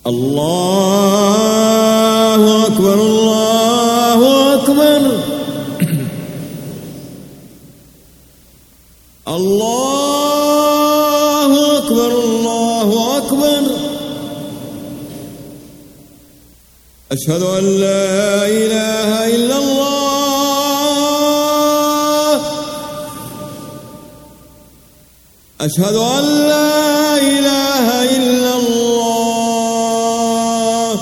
الله أكبر الله أكبر الله أكبر الله أكبر. أشهد أن لا إله إلا الله. أشهد أن لا إله إلا الله.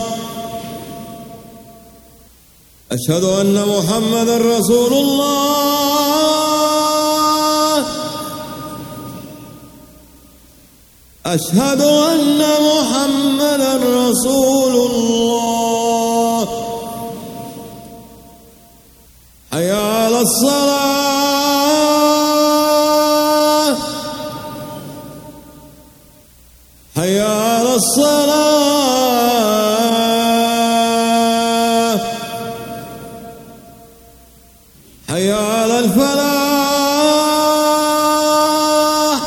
أشهد أن محمدا رسول الله. أشهد أن محمدا رسول الله. حي على الصلاة. حي على الصلاة. حي على الفلاح.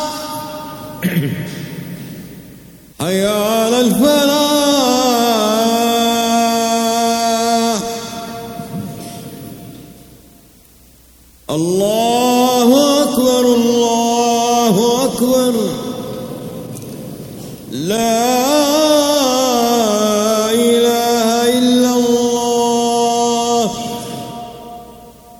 حي على الفلاح. الله أكبر الله أكبر. لا